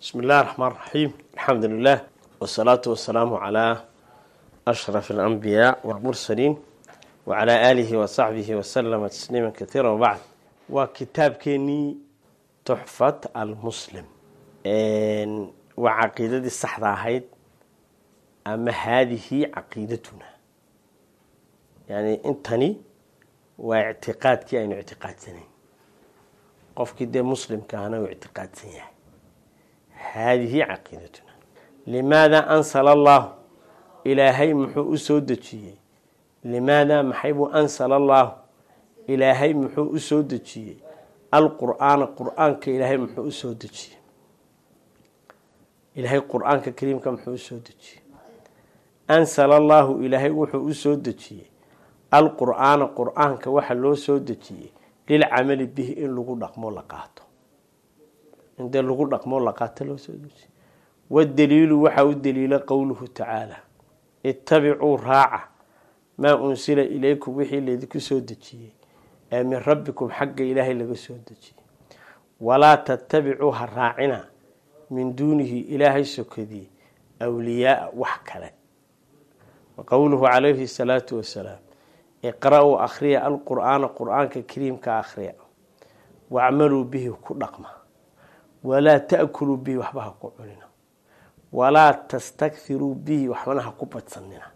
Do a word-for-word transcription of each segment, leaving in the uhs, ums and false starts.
بسم الله الرحمن الرحيم. الحمد لله والصلاة والسلام على أشرف الأنبياء والمرسلين وعلى آله وصحبه وسلم تسليما كثيرا. وبعد، وكتاب كيني تحفة المسلم وعقيدة الصحراء هيد، أما هذه عقيدتنا، يعني انتني واعتقاد كأنه اعتقاد سنين قف كده مسلم كان واعتقاد سنين. هذه عقيدتنا. لماذا أنزل الله إلهي محو أسودتشي؟ لماذا محيب أنزل الله إلهي محو أسودتشي؟ القرآن القرآن كإلهي محو أسودتشي. إلهي القرآن كريم كمحو أسودتشي. أنزل الله إلهي وحو أسودتشي القرآن القرآن كوحلو سودتشي للعمل به إن لغو نقمو لقاته. عند اللغو نقمو لقاته لو سودتشي. والدليل وحو الدليل قوله تعالى اتبعوا راعة ما أنزل إليكم وحي الذي سودتشي من ربكم حق إلهي لغو سودتشي ولا تتبعوها الراعنا من دونه إلهي سكذي أولياء وحكلا. وقوله عليه الصلاة والسلام اقرأوا أخريا القرآن القرآن كريم كأخريا واعملوا به كرقمة ولا تأكلوا به وحبها قعوننا ولا تستكثروا به وحبناها قبة سننا.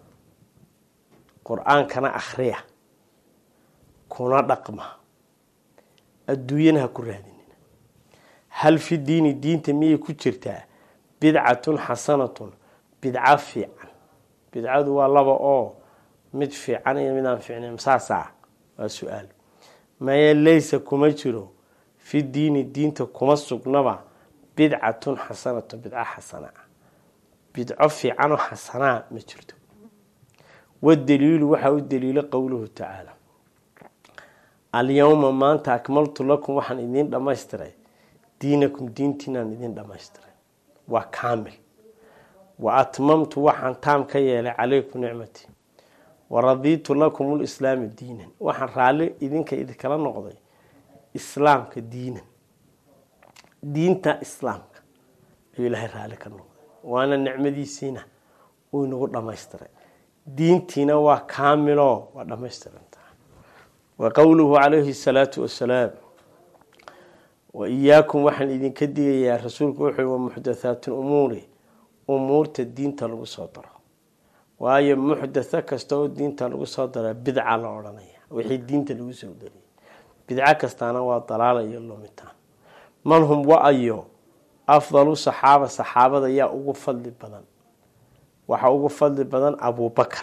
قرآن كان أخريا كنا رقمة الدوينها كرهدين. هل في الدين الدين تمية كترتها بدعة حسنة بدعة فيعا بدعة والله أوه mid fiican iyo mid aan fiicnayn saasa waa su'aal. ma laysa kuma jiro fi diini diinta kuma sugnaba bid'atun hasanatu bid'a hasana bid'o fiican oo hasana ma jirto. والدليل waxa uu daliilo qowluhu ta'ala al-yawma maanta akmaltu lakum waxaan idin dhameystiray diinakum diintiinaan idin dhameystiray waa kaamil wa atmamtu waxaan taam ka yeelay calaykum nicmati ورضيت لكم الإسلام دينا وحن رالي إذنك إذا كلا نقضي إسلام كدينا دينتا إسلام إلهي رالي كنقضي وأنا النعمة دي سينا ونقول لما يسترى دينتنا وكاملة ولما يسترى. وقوله عليه الصلاة والسلام وإياكم وحن إذن كدي يا رسولك وحي ومحدثات الأمور أمور الدين تلو صدره. waayo muxdatha kasto diinta lagu soo daray bidca la oranaya wixii diinta lagu soo daray bidca kastaana waa dalaal iyo lumitaan. man hum wa ayo afdalu sahaba sahabada ya ugu fadli badan waxa ugu fadli badan Abu Bakr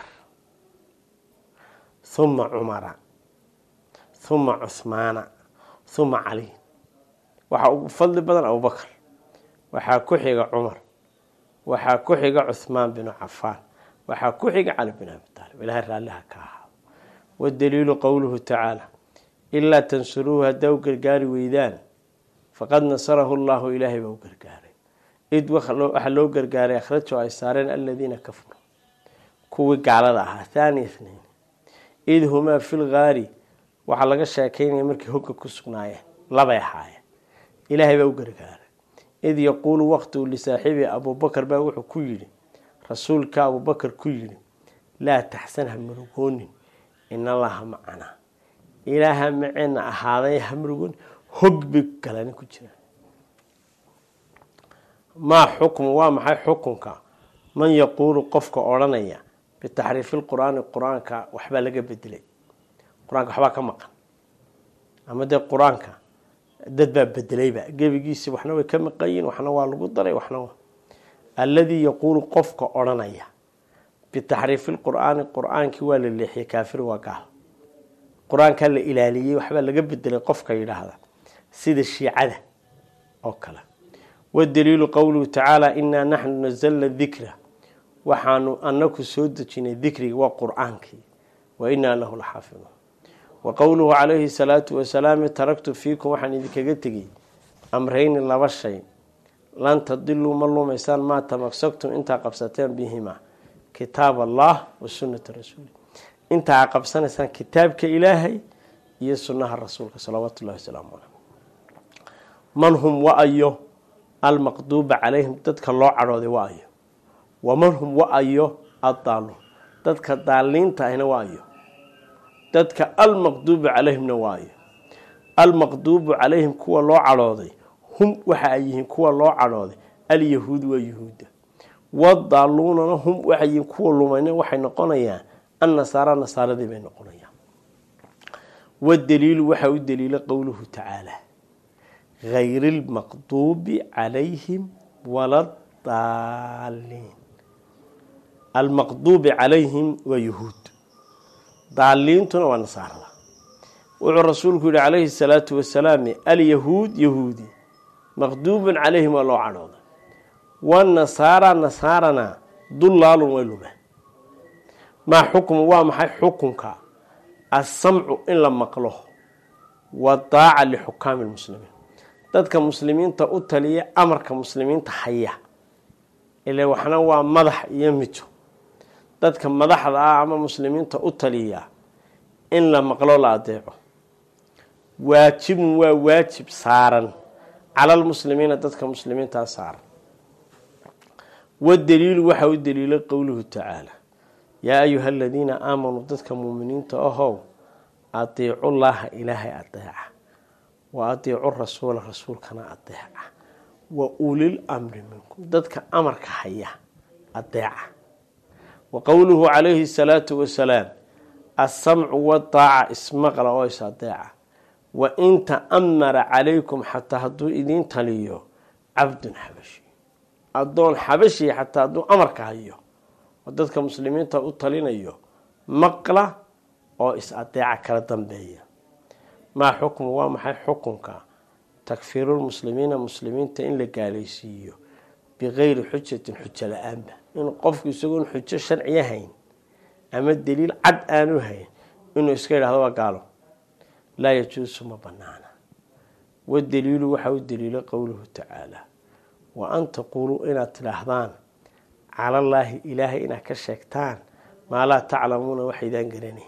thumma Umar thumma Uthman thumma Ali. waxa ugu fadli badan Abu Bakr waxa ku xiga Umar waxa ku xiga Uthman bin Affan waxa ku xiga Ali bin Abi Talib ilaahay raalaha ka ahaa. والدليل قوله تعالى إلا تنصروها دو غرغاري ويدان فقد نصره الله إلهي بو غرغاري إد وخلو أحلو غرغاري أخرجوا أي سارين الذين كفروا كوي قالدا ahaa ثاني اثنين إذ هما في الغاري waxa laga sheekeynay markii hogga ku sugnaayeen laba yahay ilaahay buu غرغاري إذ يقول وقت لصاحبه أبو بكر با wuxuu ku yiri رسولك أبو بكر كيري لا تحسنها مرغون إن الله معنا إله معنا هذا همرغون حق بكلاني كجرا. ما حكم وما حكمك من يقول قفك أورانيا بتحريف القرآن القرآن كا وحبا لقى بدلي القرآن كحبا كمقن أما ده القرآن كا دد باب بدلي بقى جيب جيسي وحنا كم قين وحنا والقدري وحنا الذي يقول قفك أورانيا بتحريف القرآن القرآن كوال اللي حي كافر وقال القرآن كان الإلهي وحبا لقى بدلي قفك إلى هذا سيد الشيعة أوكلا. والدليل قوله تعالى إنا نحن نزلنا الذكر وحانو أنك سودتين الذكر وقرآنك وإنا له الحافظون. وقوله عليه الصلاة والسلام تركت فيكم وحن ذكرتك أمرين الله والشيء لن تضلوا ملوا ميسان ما تمسكتم انت قبستين بهما كتاب الله وسنة الرسول. انت قبسنا كتابك إلهي هي سنة الرسول صلوات الله وسلامه. من هم وأيه المقضوب عليهم dadka loo cadhooday waayo wamanhum waayo adaalu dadka daaliinta ahna waayo dadka المقضوب عليهم waayo المقضوب عليهم kuwa loo cadhooday hum waxa ay yihiin kuwa loo cadhooday اليهود ويهود والضالون هم waxa yihiin kuwa lumayna waxay noqonayaan النصارى نصارى bay noqonayaan والدليل waxa uu daliila qowluhu ta'ala غير المغضوب عليهم ولا الضالين المغضوب عليهم ويهود ضالين تنا ونصارى والرسول عليه الصلاة والسلام اليهود يهودي مغضوب عليهم ولا عرض والنصارى نصارنا ضلال ولما ما حكم وما حكمك السمع إن لم مقله والطاعة لحكام المسلمين dadka muslimiinta u taliya amarka muslimiinta haya ilaa waxna waa madax iyo mito dadka madaxda ah ama muslimiinta u taliya in la maqlo la adeeco waajib waa waajib saaran على المسلمين dadka muslimiinta saaran والدليل waxa uu daliila qowluhu ta'ala يا أيها الذين آمنوا dadka muuminiinta ahow atiicu Allah ilaahay adeeca وأطيعوا الرسول رسول كنا أطيعه وأولي الأمر منكم ذاتك أمرك حيا أطيعه وقوله عليه الصلاة والسلام السمع والطاعة اسمع روايس أطيعه وإن تأمر عليكم حتى هدو إذين تليو عبد حبشي أدون حبشي حتى هدو أمرك هيو وذاتك مسلمين تأطلين أيو مقلة أو إس أطيعه كردن بيه ما حكم وما حكمك تكفير المسلمين مسلمين تين لقاليسيو بغير حجة حجة الآن إنه قف يسقون حجة شرعية هين أما الدليل عد آنو هين إنه يسكير هذا قالوا لا يجوز ما بنانا والدليل وحو الدليل قوله تعالى وأن تقولوا إن تلاحظان على الله إلهي إنا كشكتان ما لا تعلمون وحيدان قريني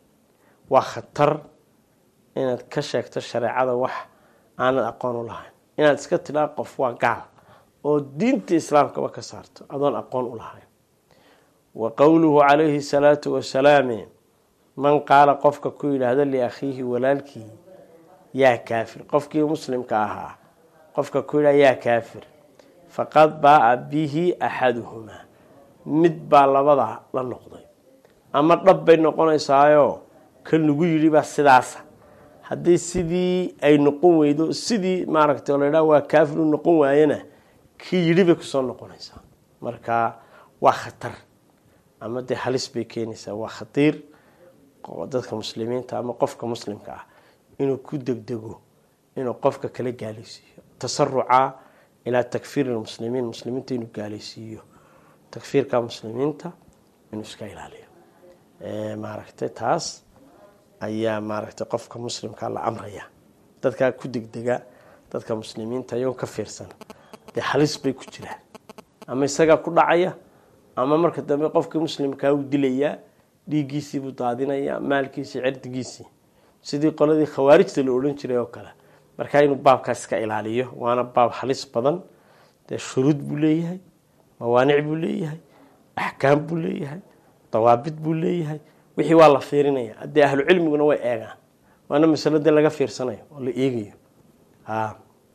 وخطر inaad ka sheegto shariicada wax aan aqoon u lahayn inaad iska tilaa qof waa gaal oo diinta islaamka ka saarto adoon aqoon u lahayn wa qawluhu alayhi salatu wassalam man qaala qofka ku yiraahdo li akhihi walaalki ya kaafir qofkii muslimka ahaa qofka ku yiraahdo ya kaafir faqad baa bihi ahaduhuma mid baa labada la noqday ama dhab bay noqonaysaayo kan lagu yiri ba sidaas haddii sidii ay noqon weydo sidii maaragtay oo leeyahay waa kaafir noqon waayana ki yiriba ku soo noqonaysa marka waa khatar ama de halis bay keenaysaa waa khatir dadka muslimiinta ama qofka muslimka ah inuu ku degdego inuu qofka kala gaaleysiyo tasarruca ila takfir almuslimiin muslimiinta inuu gaaleysiyo takfirka muslimiinta inuu iska ilaaliyo ee maaragtay taas ayaa maaragtay qofka muslimka la amraya dadka ku degdega dadka muslimiinta ayuu ka fiirsan de halis bay ku jiraan ama isaga ku dhacaya ama marka dambe qofka muslimka uu dilaya dhiigiisii buu daadinaya maalkiisii cirdigiisii sidii qoladii khawaarijta la oran jiray oo kale marka inuu baabkaas ka ilaaliyo waana baab halis badan de shuruud buu leeyahay mawaanic buu leeyahay ahkaam buu leeyahay dawaabid buu leeyahay wixii waa la fiirinaya hadii ahlu cilmiguna way eegaan waana masalada laga fiirsanayo oo la eegayo ha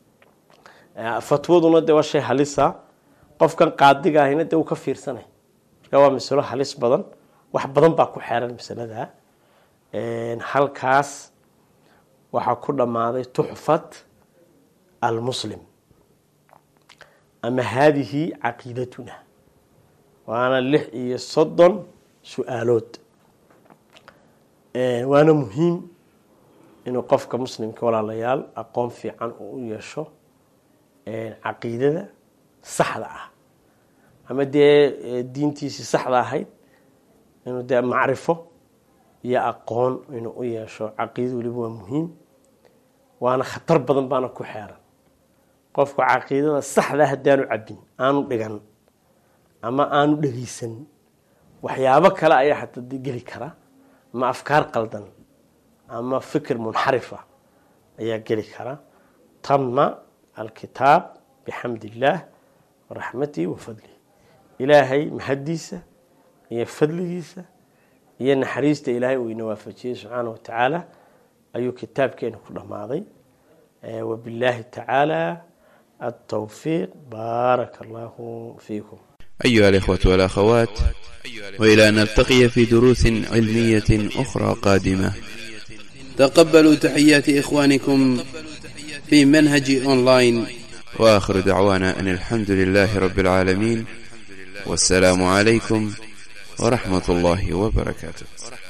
fatwaduna de waa shay halisa qofkan qaadiga ahina de uu ka fiirsanay marka waa mas'alo halis badan wax badan baa ku xeeran masalada een halkaas waxa ku dhamaaday tuhfat almuslim ama hadhihi aqidatuna waana lix iyo soddon su'aalood ee waana muhiim inuu qofka muslimka walaalayaal aqoon fiican u yeesho ee aqeedada saxda ah ama de diintiisa saxda ahayd inuu de macrifo iyo aqoon inuu u yeesho aqeedadu waliba waa muhiim waana khatar badan baana ku xeeran qofka aqeedada saxda ah hadaanu cabin aanu dhigan ama aanu dhageysan waxyaabo kale ayaa xataa gali kara ma afkaar qaldan ama fikir munxarifa ayaa gali kara tamma alkitab بحمد الله ورحمته وفضله إلهي مهديسة هي فضليسة هي نحريسة إلهي وينوافجيه سبحانه وتعالى أي كتاب كان كله ماضي وبالله تعالى التوفيق بارك الله فيكم. أيها الإخوة والأخوات، وإلى أن نلتقي في دروس علمية أخرى قادمة، تقبلوا تحيات إخوانكم في منهج أونلاين، وآخر دعوانا أن الحمد لله رب العالمين، والسلام عليكم ورحمة الله وبركاته.